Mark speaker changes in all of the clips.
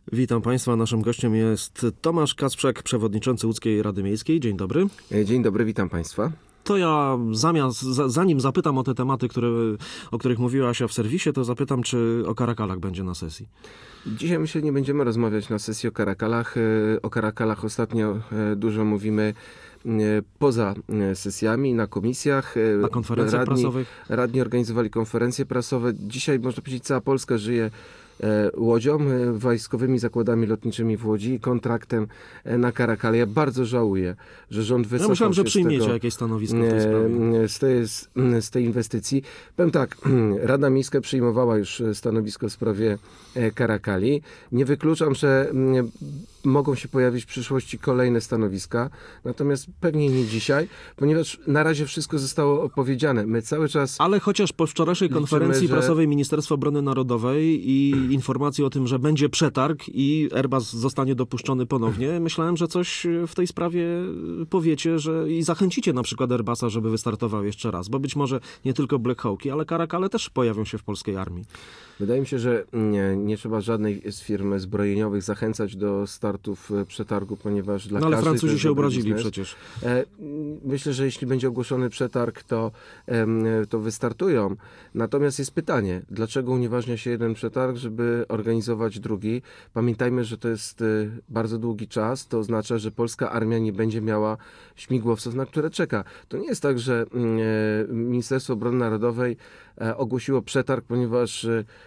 Speaker 1: Witam Państwa. Naszym gościem jest Tomasz Kasprzak, przewodniczący Łódzkiej Rady Miejskiej. Dzień dobry.
Speaker 2: Dzień dobry, witam Państwa.
Speaker 1: To ja zanim zapytam o te tematy, o których mówiła Asia w serwisie, to zapytam, czy o Karakalach będzie na sesji.
Speaker 2: Dzisiaj myślę, nie będziemy rozmawiać na sesji o Karakalach. O Karakalach ostatnio dużo mówimy poza sesjami, na komisjach.
Speaker 1: Na konferencjach prasowych.
Speaker 2: Radni organizowali konferencje prasowe. Dzisiaj, można powiedzieć, cała Polska żyje łodzią, wojskowymi zakładami lotniczymi w Łodzi i kontraktem na Karakale. Ja bardzo żałuję, że rząd wycofał
Speaker 1: Ja myślałem, że
Speaker 2: się
Speaker 1: przyjmiecie jakieś stanowisko w tej sprawie.
Speaker 2: z tej inwestycji. Powiem tak, Rada Miejska przyjmowała już stanowisko w sprawie Karakali. Nie wykluczam, że mogą się pojawić w przyszłości kolejne stanowiska, natomiast pewnie nie dzisiaj, ponieważ na razie wszystko zostało opowiedziane. My cały czas...
Speaker 1: Ale chociaż po wczorajszej konferencji prasowej Ministerstwa Obrony Narodowej i informacji o tym, że będzie przetarg i Airbus zostanie dopuszczony ponownie, myślałem, że coś w tej sprawie powiecie, i zachęcicie na przykład Airbusa, żeby wystartował jeszcze raz, bo być może nie tylko Black Hawki, ale Karakale też pojawią się w polskiej armii.
Speaker 2: Wydaje mi się, że nie trzeba żadnej z firm zbrojeniowych zachęcać do startów przetargu, ponieważ dla każdej...
Speaker 1: Ale Francuzi się obrazili
Speaker 2: biznes.
Speaker 1: przecież.
Speaker 2: Myślę, że jeśli będzie ogłoszony przetarg, to wystartują. Natomiast jest pytanie, dlaczego unieważnia się jeden przetarg, żeby organizować drugi? Pamiętajmy, że to jest bardzo długi czas. To oznacza, że polska armia nie będzie miała śmigłowców, na które czeka. To nie jest tak, że Ministerstwo Obrony Narodowej ogłosiło przetarg, ponieważ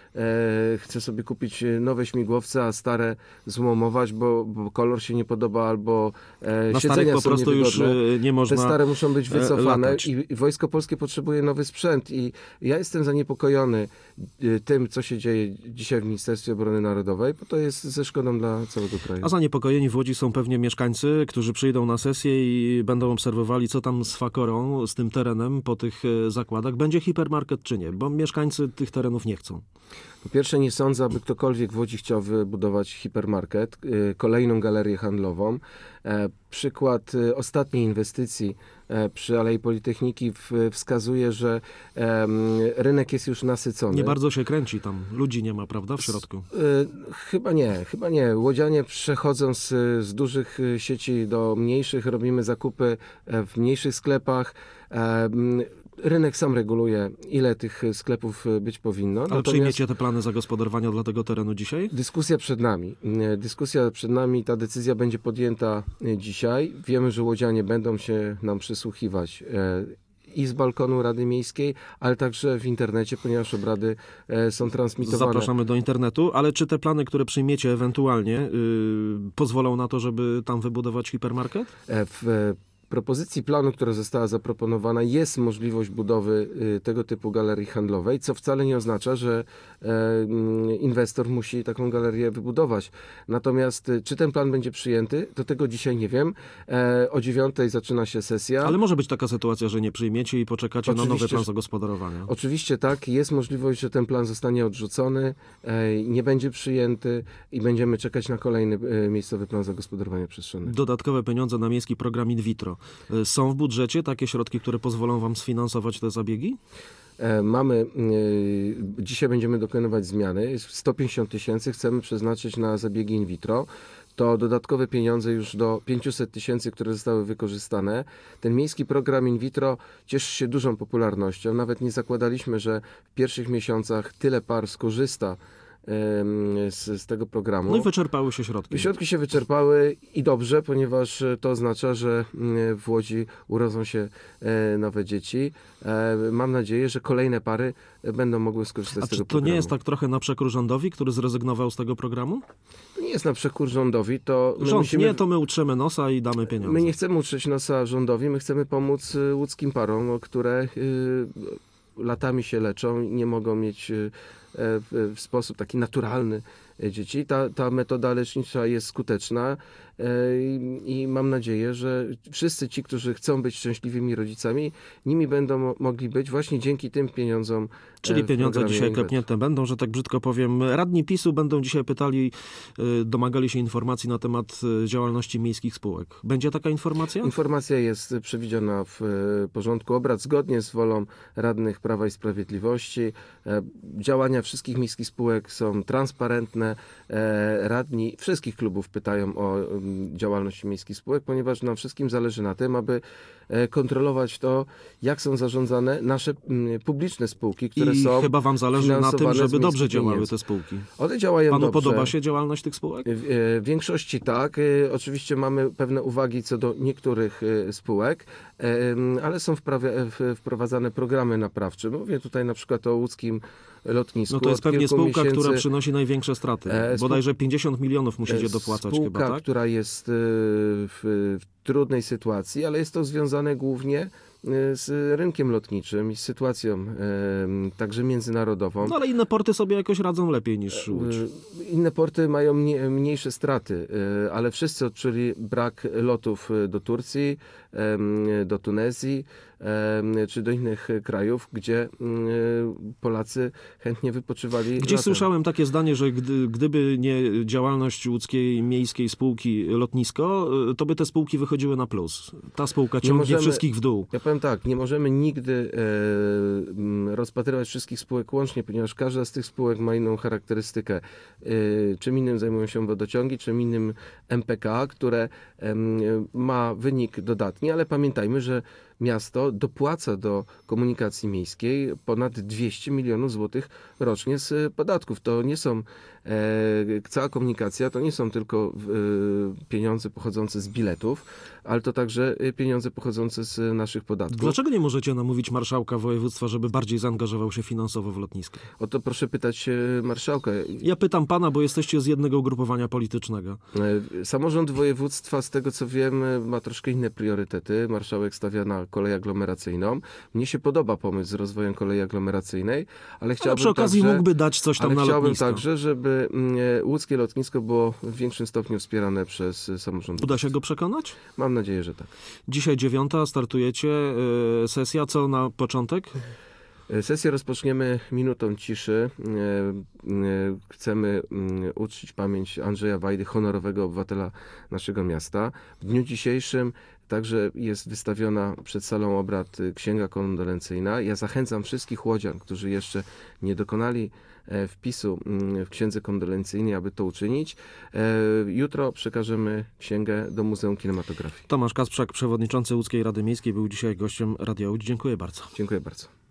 Speaker 2: chce sobie kupić nowe śmigłowce, a stare złomować, bo kolor się nie podoba, albo siedzenia są
Speaker 1: prostu już nie można.
Speaker 2: Te stare muszą być wycofane
Speaker 1: latać.
Speaker 2: i Wojsko Polskie potrzebuje nowy sprzęt i ja jestem zaniepokojony tym, co się dzieje dzisiaj w Ministerstwie Obrony Narodowej, bo to jest ze szkodą dla całego kraju.
Speaker 1: A zaniepokojeni w Łodzi są pewnie mieszkańcy, którzy przyjdą na sesję i będą obserwowali, co tam z Fakorą, z tym terenem po tych zakładach. Będzie hipermarket czy nie? Bo mieszkańcy tych terenów nie chcą.
Speaker 2: Po pierwsze, nie sądzę, aby ktokolwiek w Łodzi chciał wybudować hipermarket, kolejną galerię handlową. Przykład ostatniej inwestycji przy Alei Politechniki wskazuje, że rynek jest już nasycony.
Speaker 1: Nie bardzo się kręci tam. Ludzi nie ma, prawda, w środku?
Speaker 2: Chyba nie. Łodzianie przechodzą z dużych sieci do mniejszych, robimy zakupy w mniejszych sklepach. Rynek sam reguluje, ile tych sklepów być powinno.
Speaker 1: Ale
Speaker 2: Natomiast
Speaker 1: przyjmiecie te plany zagospodarowania dla tego terenu dzisiaj?
Speaker 2: Dyskusja przed nami. Ta decyzja będzie podjęta dzisiaj. Wiemy, że łodzianie będą się nam przysłuchiwać i z balkonu Rady Miejskiej, ale także w internecie, ponieważ obrady są transmitowane.
Speaker 1: Zapraszamy do internetu, ale czy te plany, które przyjmiecie ewentualnie, pozwolą na to, żeby tam wybudować hipermarket?
Speaker 2: W propozycji planu, która została zaproponowana, jest możliwość budowy tego typu galerii handlowej, co wcale nie oznacza, że inwestor musi taką galerię wybudować. Natomiast czy ten plan będzie przyjęty, to tego dzisiaj nie wiem. O 9:00 zaczyna się sesja.
Speaker 1: Ale może być taka sytuacja, że nie przyjmiecie i poczekacie na nowy plan zagospodarowania.
Speaker 2: Oczywiście tak. Jest możliwość, że ten plan zostanie odrzucony, nie będzie przyjęty i będziemy czekać na kolejny miejscowy plan zagospodarowania przestrzennego.
Speaker 1: Dodatkowe pieniądze na miejski program in vitro. Są w budżecie takie środki, które pozwolą wam sfinansować te zabiegi?
Speaker 2: Dzisiaj będziemy dokonywać zmiany. 150 000 chcemy przeznaczyć na zabiegi in vitro. To dodatkowe pieniądze już do 500 000, które zostały wykorzystane. Ten miejski program in vitro cieszy się dużą popularnością. Nawet nie zakładaliśmy, że w pierwszych miesiącach tyle par skorzysta z tego programu.
Speaker 1: No i wyczerpały się środki.
Speaker 2: Środki się wyczerpały i dobrze, ponieważ to oznacza, że w Łodzi urodzą się nowe dzieci. Mam nadzieję, że kolejne pary będą mogły skorzystać z tego programu.
Speaker 1: To nie jest tak trochę na przekór rządowi, który zrezygnował z tego programu?
Speaker 2: To nie jest na przekór rządowi. To
Speaker 1: my utrzemy nosa i damy pieniądze.
Speaker 2: My nie chcemy utrzeć nosa rządowi, my chcemy pomóc łódzkim parom, które latami się leczą i nie mogą mieć w sposób taki naturalny dzieci. Ta metoda lecznicza jest skuteczna i mam nadzieję, że wszyscy ci, którzy chcą być szczęśliwymi rodzicami, nimi będą mogli być właśnie dzięki tym pieniądzom.
Speaker 1: Czyli pieniądze dzisiaj klepnięte będą, że tak brzydko powiem. Radni PiS-u będą dzisiaj pytali, domagali się informacji na temat działalności miejskich spółek. Będzie taka informacja?
Speaker 2: Informacja jest przewidziana w porządku obrad zgodnie z wolą radnych Prawa i Sprawiedliwości. Działania wszystkich miejskich spółek są transparentne. zapewne radni wszystkich klubów pytają o działalność miejskich spółek, ponieważ nam wszystkim zależy na tym, aby kontrolować to, jak są zarządzane nasze publiczne spółki, które są
Speaker 1: chyba wam zależy na tym,
Speaker 2: finansowane
Speaker 1: żeby
Speaker 2: z
Speaker 1: dobrze
Speaker 2: miejskich
Speaker 1: działały
Speaker 2: pieniędzy.
Speaker 1: te spółki.
Speaker 2: One działają
Speaker 1: Panu
Speaker 2: dobrze.
Speaker 1: podoba się działalność tych spółek?
Speaker 2: W większości tak. Oczywiście mamy pewne uwagi co do niektórych spółek, ale są wprowadzane programy naprawcze. Mówię tutaj na przykład o łódzkim lotnisku.
Speaker 1: No to jest
Speaker 2: Od
Speaker 1: pewnie
Speaker 2: kilku
Speaker 1: spółka,
Speaker 2: miesięcy,
Speaker 1: która przynosi najwyższe straty. Bodajże 50 milionów musicie dopłacać
Speaker 2: spółka,
Speaker 1: chyba, tak?
Speaker 2: która jest w trudnej sytuacji, ale jest to związane głównie z rynkiem lotniczym i z sytuacją także międzynarodową.
Speaker 1: No ale inne porty sobie jakoś radzą lepiej niż Łódź.
Speaker 2: Inne porty mają mniejsze straty, ale wszyscy odczuli brak lotów do Turcji, do Tunezji czy do innych krajów, gdzie Polacy chętnie wypoczywali.
Speaker 1: Gdzieś
Speaker 2: latem.
Speaker 1: słyszałem takie zdanie, że gdyby nie działalność łódzkiej miejskiej spółki lotnisko, to by te spółki wychodziły na plus. Ta spółka ciągnie wszystkich w dół.
Speaker 2: Ja powiem tak, nie możemy nigdy rozpatrywać wszystkich spółek łącznie, ponieważ każda z tych spółek ma inną charakterystykę. Czym innym zajmują się wodociągi, czym innym MPK, które ma wynik dodatni, ale pamiętajmy, że miasto dopłaca do komunikacji miejskiej ponad 200 milionów złotych rocznie z podatków. To nie są, cała komunikacja to nie są tylko pieniądze pochodzące z biletów, ale to także pieniądze pochodzące z naszych podatków.
Speaker 1: Dlaczego nie możecie namówić marszałka województwa, żeby bardziej zaangażował się finansowo w lotnisko?
Speaker 2: O to proszę pytać marszałka.
Speaker 1: Ja pytam pana, bo jesteście z jednego ugrupowania politycznego.
Speaker 2: Samorząd województwa, z tego co wiem, ma troszkę inne priorytety. Marszałek stawia na kolej aglomeracyjną. Mnie się podoba pomysł z rozwojem kolei aglomeracyjnej, ale chciałbym
Speaker 1: przy okazji
Speaker 2: także,
Speaker 1: mógłby dać coś tam na
Speaker 2: chciałbym
Speaker 1: lotnisko.
Speaker 2: także, żeby łódzkie lotnisko było w większym stopniu wspierane przez samorząd.
Speaker 1: Uda się go przekonać?
Speaker 2: Mam nadzieję, że tak.
Speaker 1: Dzisiaj 9, startujecie, sesja, co na początek?
Speaker 2: Sesję rozpoczniemy minutą ciszy. Chcemy uczcić pamięć Andrzeja Wajdy, honorowego obywatela naszego miasta. W dniu dzisiejszym także jest wystawiona przed salą obrad księga kondolencyjna. Ja zachęcam wszystkich łodzian, którzy jeszcze nie dokonali wpisu w księdze kondolencyjnej, aby to uczynić. Jutro przekażemy księgę do Muzeum Kinematografii.
Speaker 1: Tomasz Kasprzak, przewodniczący Łódzkiej Rady Miejskiej, był dzisiaj gościem Radia Łódź. Dziękuję bardzo.
Speaker 2: Dziękuję bardzo.